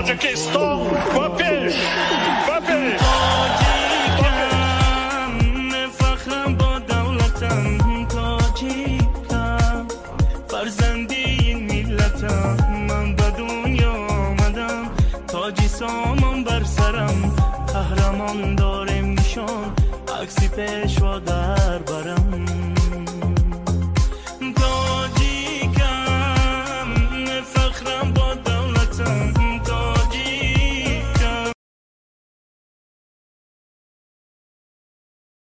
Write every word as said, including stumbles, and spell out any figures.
تاجیکستان وپی وپی تاجیکم فخرم با دولتم تاجیکم فرزندی این ملتم من به دنیا آمدم تاجی سامان بر سرم قهرمان دارم نشان عکسی پیشوا در